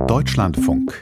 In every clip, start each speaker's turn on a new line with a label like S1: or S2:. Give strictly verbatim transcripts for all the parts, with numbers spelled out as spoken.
S1: Deutschlandfunk.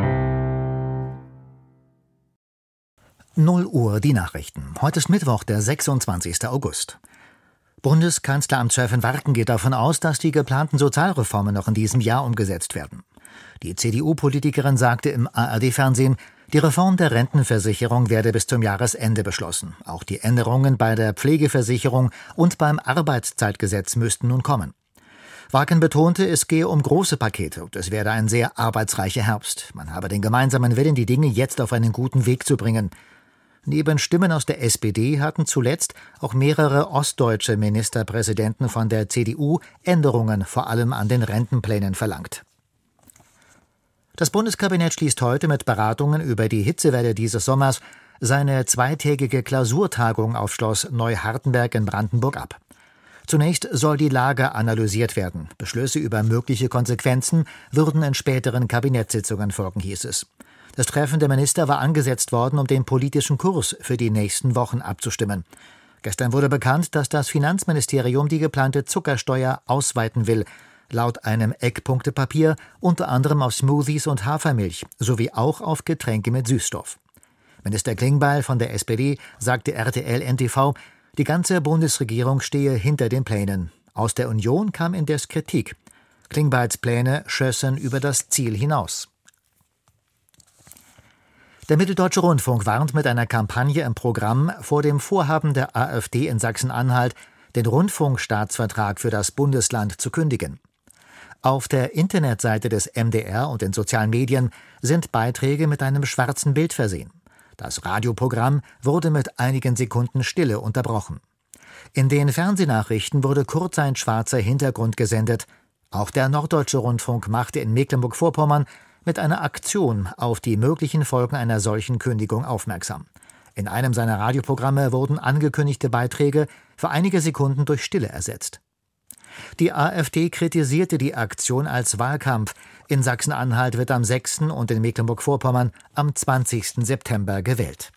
S2: null Uhr die Nachrichten. Heute ist Mittwoch, der sechsundzwanzigster August. Bundeskanzleramtschefin Warken geht davon aus, dass die geplanten Sozialreformen noch in diesem Jahr umgesetzt werden. Die C D U-Politikerin sagte im A R D-Fernsehen, die Reform der Rentenversicherung werde bis zum Jahresende beschlossen. Auch die Änderungen bei der Pflegeversicherung und beim Arbeitszeitgesetz müssten nun kommen. Warken betonte, es gehe um große Pakete und es werde ein sehr arbeitsreicher Herbst. Man habe den gemeinsamen Willen, die Dinge jetzt auf einen guten Weg zu bringen. Neben Stimmen aus der S P D hatten zuletzt auch mehrere ostdeutsche Ministerpräsidenten von der C D U Änderungen vor allem an den Rentenplänen verlangt. Das Bundeskabinett schließt heute mit Beratungen über die Hitzewelle dieses Sommers seine zweitägige Klausurtagung auf Schloss Neuhardenberg in Brandenburg ab. Zunächst soll die Lage analysiert werden. Beschlüsse über mögliche Konsequenzen würden in späteren Kabinettssitzungen folgen, hieß es. Das Treffen der Minister war angesetzt worden, um den politischen Kurs für die nächsten Wochen abzustimmen. Gestern wurde bekannt, dass das Finanzministerium die geplante Zuckersteuer ausweiten will, laut einem Eckpunktepapier unter anderem auf Smoothies und Hafermilch sowie auch auf Getränke mit Süßstoff. Minister Klingbeil von der S P D sagte R T L N T V, die ganze Bundesregierung stehe hinter den Plänen. Aus der Union kam indes Kritik. Klingbeils Pläne schössen über das Ziel hinaus. Der Mitteldeutsche Rundfunk warnt mit einer Kampagne im Programm vor dem Vorhaben der AfD in Sachsen-Anhalt, den Rundfunkstaatsvertrag für das Bundesland zu kündigen. Auf der Internetseite des M D R und in sozialen Medien sind Beiträge mit einem schwarzen Bild versehen. Das Radioprogramm wurde mit einigen Sekunden Stille unterbrochen. In den Fernsehnachrichten wurde kurz ein schwarzer Hintergrund gesendet. Auch der Norddeutsche Rundfunk machte in Mecklenburg-Vorpommern mit einer Aktion auf die möglichen Folgen einer solchen Kündigung aufmerksam. In einem seiner Radioprogramme wurden angekündigte Beiträge für einige Sekunden durch Stille ersetzt. Die AfD kritisierte die Aktion als Wahlkampf. In Sachsen-Anhalt wird am sechsten und in Mecklenburg-Vorpommern am zwanzigsten September gewählt.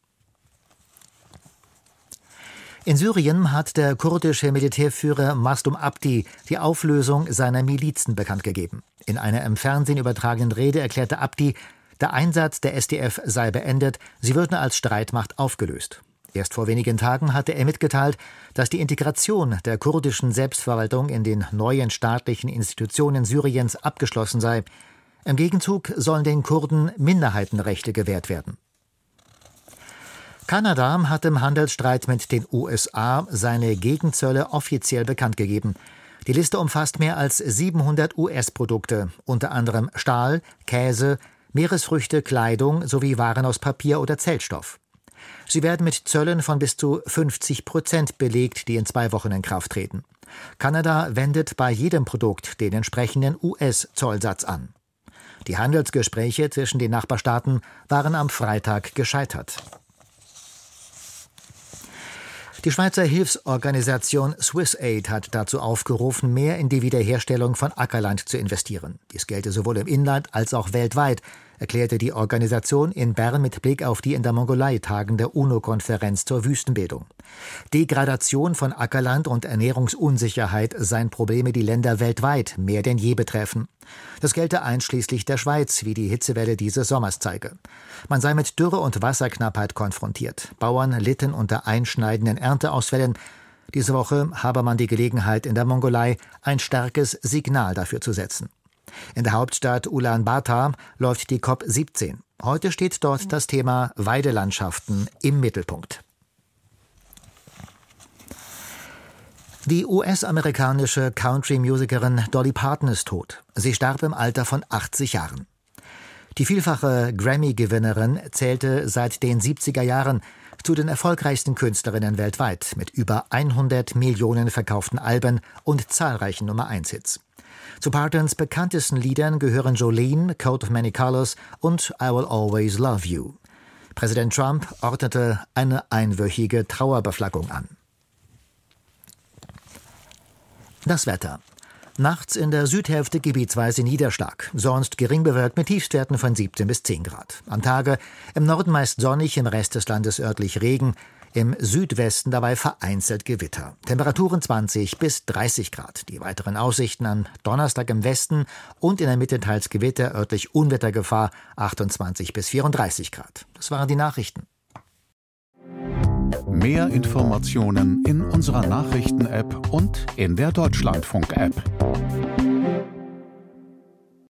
S2: In Syrien hat der kurdische Militärführer Mastum Abdi die Auflösung seiner Milizen bekannt gegeben. In einer im Fernsehen übertragenen Rede erklärte Abdi, der Einsatz der S D F sei beendet, sie würden als Streitmacht aufgelöst. Erst vor wenigen Tagen hatte er mitgeteilt, dass die Integration der kurdischen Selbstverwaltung in den neuen staatlichen Institutionen Syriens abgeschlossen sei. Im Gegenzug sollen den Kurden Minderheitenrechte gewährt werden. Kanada hat im Handelsstreit mit den U S A seine Gegenzölle offiziell bekannt gegeben. Die Liste umfasst mehr als siebenhundert U S-Produkte, unter anderem Stahl, Käse, Meeresfrüchte, Kleidung sowie Waren aus Papier oder Zellstoff. Sie werden mit Zöllen von bis zu fünfzig Prozent belegt, die in zwei Wochen in Kraft treten. Kanada wendet bei jedem Produkt den entsprechenden U S-Zollsatz an. Die Handelsgespräche zwischen den Nachbarstaaten waren am Freitag gescheitert. Die Schweizer Hilfsorganisation SwissAid hat dazu aufgerufen, mehr in die Wiederherstellung von Ackerland zu investieren. Dies gelte sowohl im Inland als auch weltweit, erklärte die Organisation in Bern mit Blick auf die in der Mongolei tagende U N O-Konferenz zur Wüstenbildung. Degradation von Ackerland und Ernährungsunsicherheit seien Probleme, die Länder weltweit mehr denn je betreffen. Das gelte einschließlich der Schweiz, wie die Hitzewelle dieses Sommers zeige. Man sei mit Dürre und Wasserknappheit konfrontiert. Bauern litten unter einschneidenden Ernteausfällen. Diese Woche habe man die Gelegenheit, in der Mongolei ein starkes Signal dafür zu setzen. In der Hauptstadt Ulaanbaatar läuft die COP siebzehn. Heute steht dort das Thema Weidelandschaften im Mittelpunkt. Die U S-amerikanische Country-Musikerin Dolly Parton ist tot. Sie starb im Alter von achtzig Jahren. Die vielfache Grammy-Gewinnerin zählte seit den siebziger Jahren zu den erfolgreichsten Künstlerinnen weltweit mit über hundert Millionen verkauften Alben und zahlreichen Nummer-eins-Hits. Zu Partons bekanntesten Liedern gehören Jolene, Coat of Many Colors und I Will Always Love You. Präsident Trump ordnete eine einwöchige Trauerbeflaggung an. Das Wetter. Nachts in der Südhälfte gebietsweise Niederschlag, sonst gering bewölkt mit Tiefstwerten von siebzehn bis zehn Grad. Am Tage im Norden meist sonnig, im Rest des Landes örtlich Regen. Im Südwesten dabei vereinzelt Gewitter. Temperaturen zwanzig bis dreißig Grad. Die weiteren Aussichten am Donnerstag im Westen und in der Mitte teils Gewitter, örtlich Unwettergefahr achtundzwanzig bis vierunddreißig Grad. Das waren die Nachrichten.
S1: Mehr Informationen in unserer Nachrichten-App und in der Deutschlandfunk-App.